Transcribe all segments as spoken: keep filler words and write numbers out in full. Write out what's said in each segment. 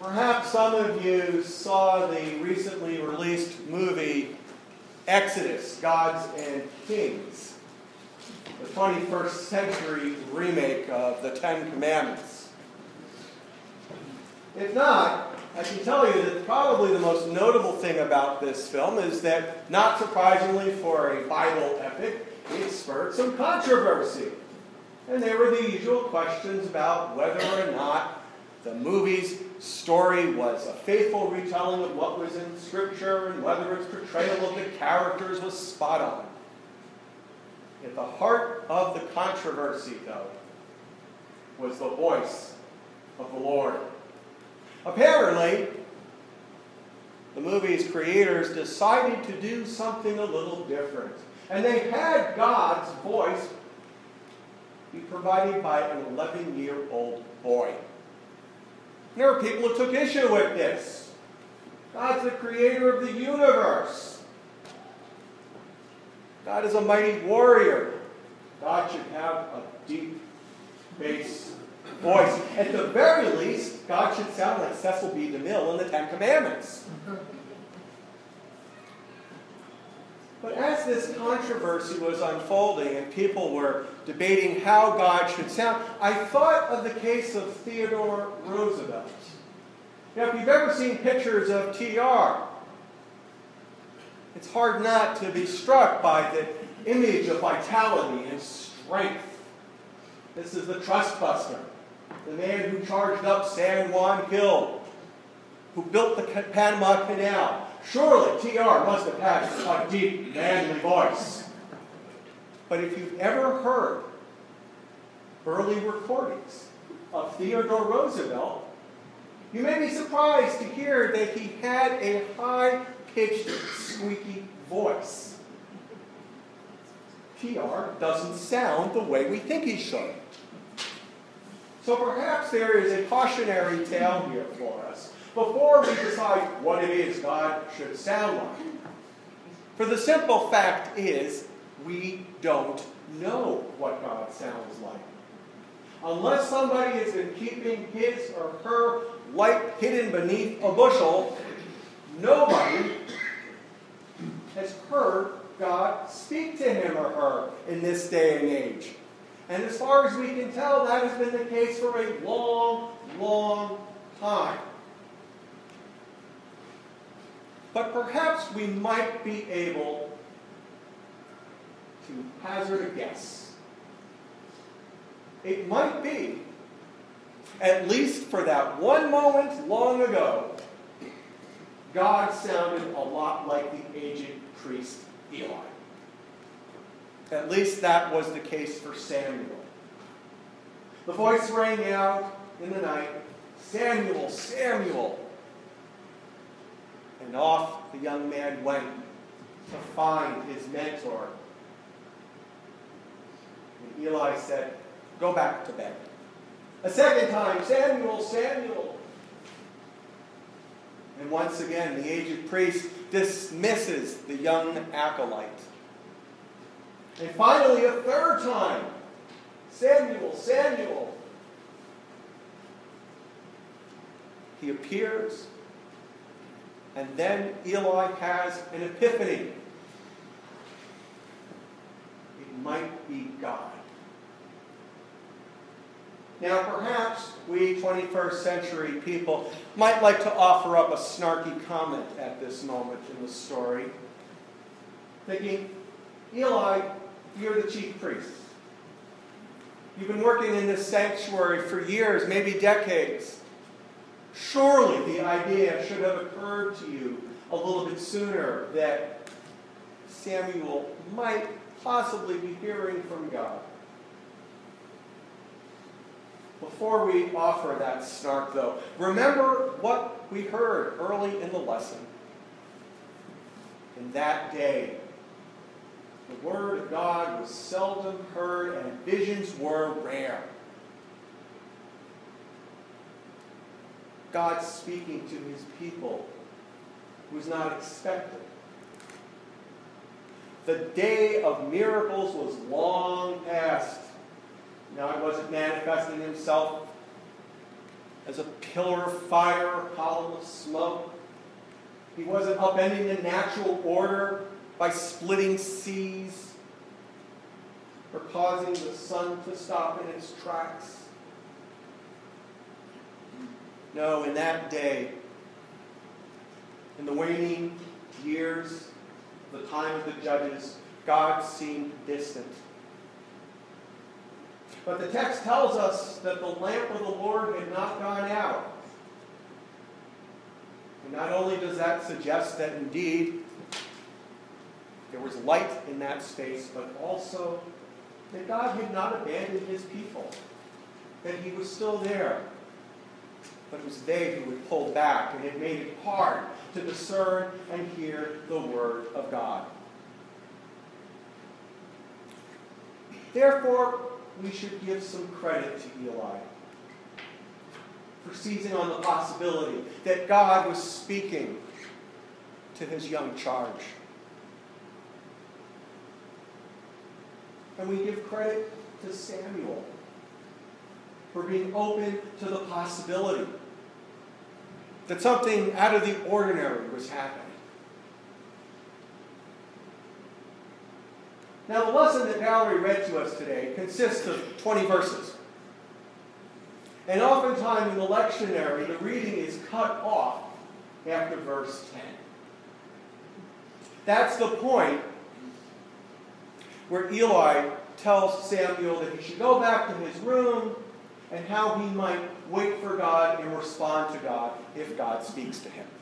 Perhaps some of you saw the recently released movie Exodus, Gods and Kings, the twenty-first century remake of the Ten Commandments. If not, I can tell you that probably the most notable thing about this film is that, not surprisingly for a Bible epic, it spurred some controversy. And there were the usual questions about whether or not the movie's story was a faithful retelling of what was in Scripture and whether its portrayal of the characters was spot on. At the heart of the controversy, though, was the voice of the Lord. Apparently, the movie's creators decided to do something a little different. And they had God's voice be provided by an eleven-year-old boy. And there were people who took issue with this. God's the creator of the universe. God is a mighty warrior. God should have a deep bass voice. At the very least, God should sound like Cecil B. DeMille in the Ten Commandments. But as this controversy was unfolding and people were debating how God should sound, I thought of the case of Theodore Roosevelt. Now, if you've ever seen pictures of T R, it's hard not to be struck by the image of vitality and strength. This is the trustbuster, the man who charged up San Juan Hill, who built the Panama Canal. Surely T R must have had a deep, manly voice. But if you've ever heard early recordings of Theodore Roosevelt, you may be surprised to hear that he had a high-pitched, squeaky voice. T R doesn't sound the way we think he should. So perhaps there is a cautionary tale here for us before we decide what it is God should sound like. For the simple fact is, we don't know what God sounds like. Unless somebody has been keeping his or her light hidden beneath a bushel, nobody has heard God speak to him or her in this day and age. And as far as we can tell, that has been the case for a long, long time. But perhaps we might be able to hazard a guess. It might be, at least for that one moment long ago, God sounded a lot like the aged priest Eli. At least that was the case for Samuel. The voice rang out in the night, "Samuel, Samuel." And off the young man went to find his mentor. And Eli said, "Go back to bed." A second time, "Samuel, Samuel." And once again, the aged priest dismisses the young acolyte. And finally, a third time, "Samuel, Samuel." He appears. And then Eli has an epiphany. It might be God. Now, perhaps we twenty-first century people might like to offer up a snarky comment at this moment in the story, thinking, "Eli, you're the chief priest. You've been working in this sanctuary for years, maybe decades. Surely the idea should have occurred to you a little bit sooner that Samuel might possibly be hearing from God." Before we offer that snark, though, remember what we heard early in the lesson. In that day, the word of God was seldom heard and visions were rare. God speaking to his people was not expected. The day of miracles was long past. God wasn't manifesting himself as a pillar of fire or column of smoke. He wasn't upending the natural order by splitting seas or causing the sun to stop in its tracks. No, in that day, in the waning years, the time of the judges, God seemed distant. But the text tells us that the lamp of the Lord had not gone out. And not only does that suggest that indeed there was light in that space, but also that God had not abandoned his people, that he was still there. But it was they who had pulled back and had made it hard to discern and hear the word of God. Therefore, we should give some credit to Eli for seizing on the possibility that God was speaking to his young charge. And we give credit to Samuel for being open to the possibility that something out of the ordinary was happening. Now, the lesson that Valerie read to us today consists of twenty verses. And oftentimes in the lectionary, the reading is cut off after verse ten. That's the point where Eli tells Samuel that he should go back to his room and how he might wait for God and respond to God if God speaks to him.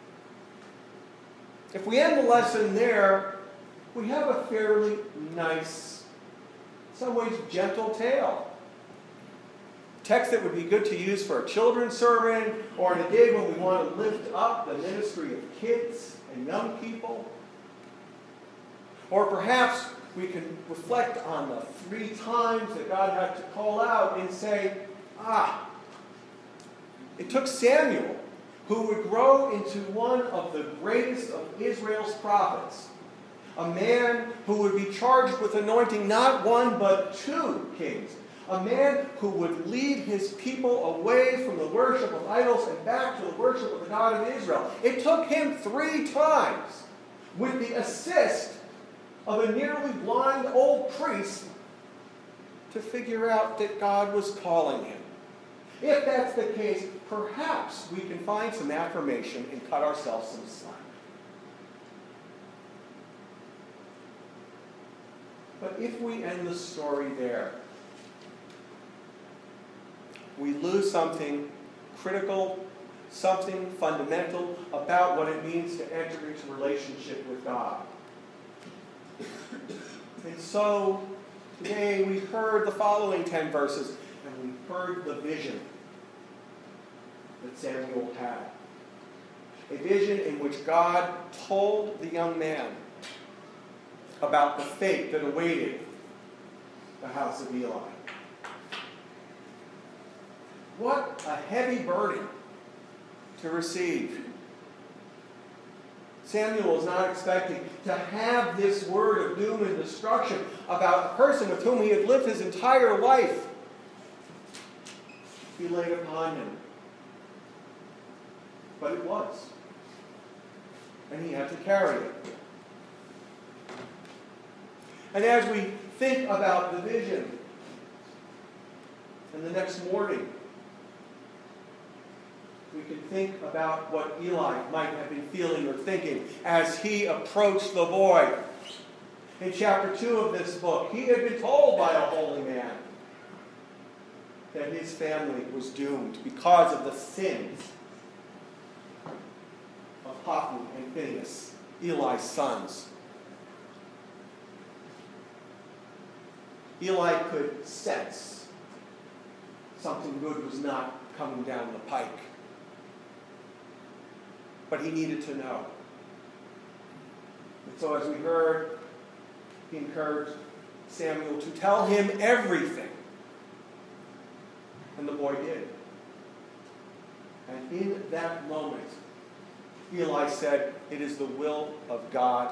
If we end the lesson there, we have a fairly nice, in some ways gentle tale. Text that would be good to use for a children's sermon or in a day when we want to lift up the ministry of kids and young people. Or perhaps we can reflect on the three times that God had to call out and say, ah, it took Samuel, who would grow into one of the greatest of Israel's prophets, a man who would be charged with anointing not one but two kings, a man who would lead his people away from the worship of idols and back to the worship of the God of Israel. It took him three times, with the assist of a nearly blind old priest, to figure out that God was calling him. If that's the case, perhaps we can find some affirmation and cut ourselves some slack. But if we end the story there, we lose something critical, something fundamental about what it means to enter into relationship with God. And so, today we heard the following ten verses, and we heard the vision that Samuel had. A vision in which God told the young man about the fate that awaited the house of Eli. What a heavy burden to receive. Samuel is not expecting to have this word of doom and destruction about a person with whom he had lived his entire life be laid upon him. But it was. And he had to carry it. And as we think about the vision, and the next morning, we can think about what Eli might have been feeling or thinking as he approached the boy. In chapter two of this book, he had been told by a holy man that his family was doomed because of the sins of Hophni and Phinehas, Eli's sons. Eli could sense something good was not coming down the pike. But he needed to know. And so as we heard, he encouraged Samuel to tell him everything. And the boy did. And in that moment, Eli said, "It is the will of God."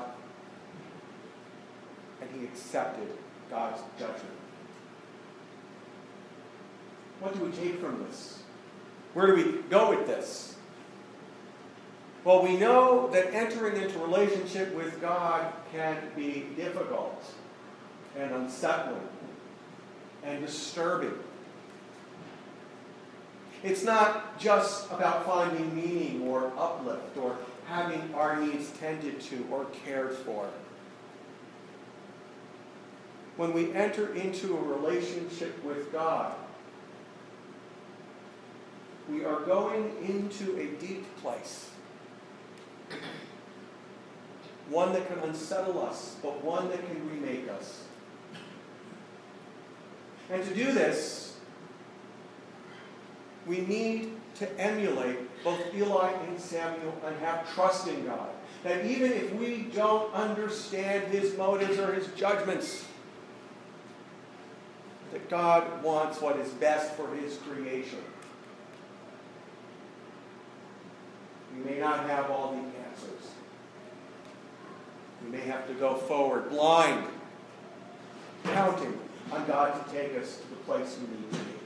And he accepted God's judgment. What do we take from this? Where do we go with this? Well, we know that entering into relationship with God can be difficult and unsettling and disturbing. It's not just about finding meaning or uplift or having our needs tended to or cared for. When we enter into a relationship with God, we are going into a deep place. One that can unsettle us, but one that can remake us. And to do this, we need to emulate both Eli and Samuel and have trust in God. That even if we don't understand his motives or his judgments, that God wants what is best for his creation. We may not have all the answers. We may have to go forward blind, counting on God to take us to the place we need to be.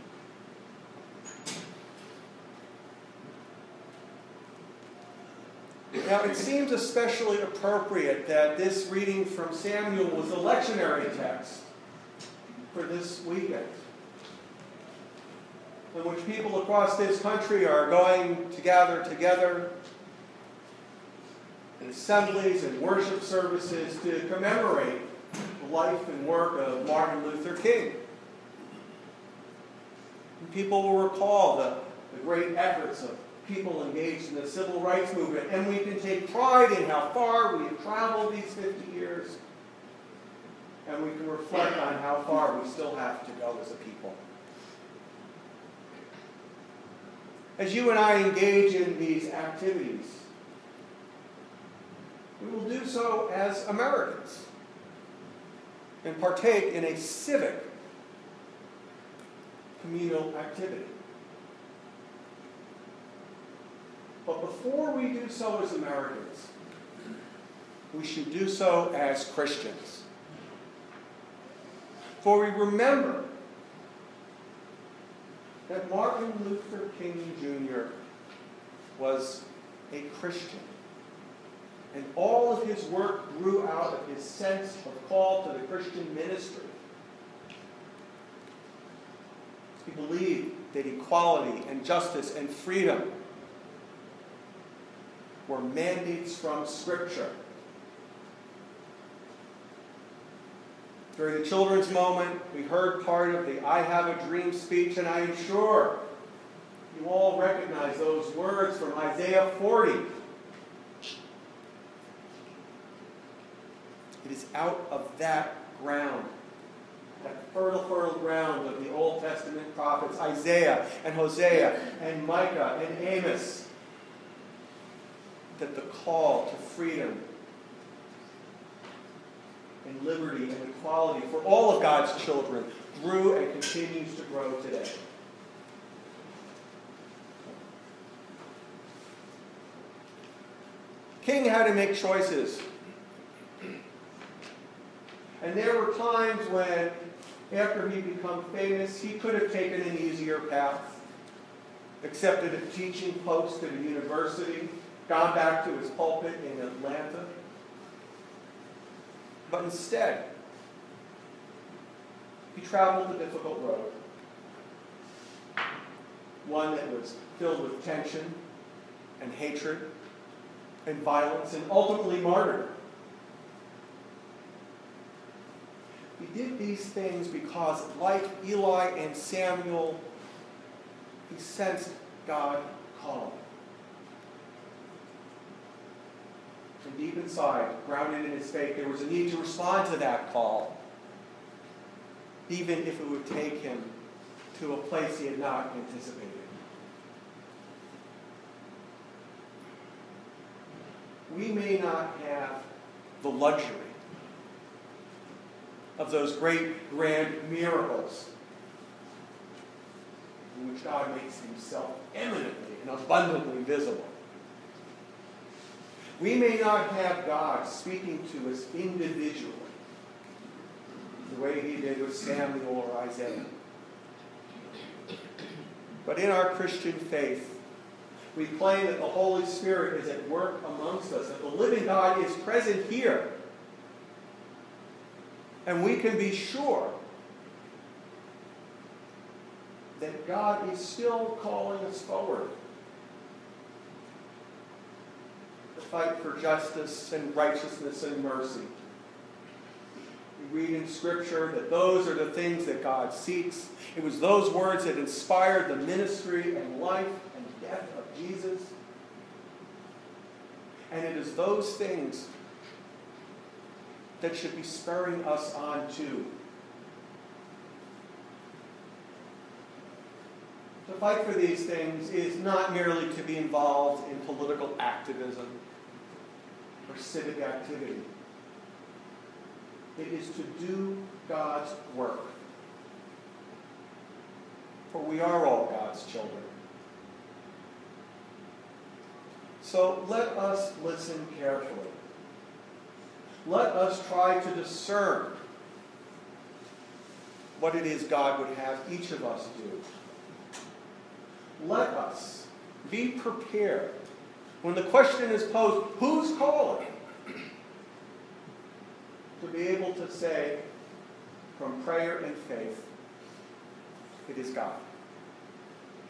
Now, it seems especially appropriate that this reading from Samuel was a lectionary text for this weekend, in which people across this country are going to gather together in assemblies and worship services to commemorate the life and work of Martin Luther King. And people will recall the, the great efforts of people engaged in the civil rights movement, and we can take pride in how far we have traveled these fifty years, and we can reflect on how far we still have to go as a people. As you and I engage in these activities, we will do so as Americans and partake in a civic communal activity. But before we do so as Americans, we should do so as Christians. For we remember that Martin Luther King Junior was a Christian. And all of his work grew out of his sense of call to the Christian ministry. He believed that equality and justice and freedom were mandates from Scripture. During the children's moment, we heard part of the I Have a Dream speech, and I am sure you all recognize those words from Isaiah forty. It is out of that ground, that fertile, fertile ground of the Old Testament prophets, Isaiah and Hosea and Micah and Amos, that the call to freedom and liberty and equality for all of God's children grew and continues to grow today. King had to make choices. And there were times when, after he became famous, he could have taken an easier path, accepted a teaching post at a university, gone back to his pulpit in Atlanta. But instead, he traveled a difficult road. One that was filled with tension and hatred and violence and ultimately martyrdom. He did these things because, like Eli and Samuel, he sensed God calling. And deep inside, grounded in his faith, there was a need to respond to that call, even if it would take him to a place he had not anticipated. We may not have the luxury of those great, grand miracles in which God makes himself eminently and abundantly visible. We may not have God speaking to us individually the way he did with Samuel or Isaiah. But in our Christian faith, we claim that the Holy Spirit is at work amongst us, that the living God is present here. And we can be sure that God is still calling us forward to fight for justice and righteousness and mercy. We read in Scripture that those are the things that God seeks. It was those words that inspired the ministry and life and death of Jesus. And it is those things that should be spurring us on too. To fight for these things is not merely to be involved in political activism or civic activity. It is to do God's work. For we are all God's children. So let us listen carefully. Let us try to discern what it is God would have each of us do. Let us be prepared when the question is posed, who's calling? To be able to say, from prayer and faith, it is God.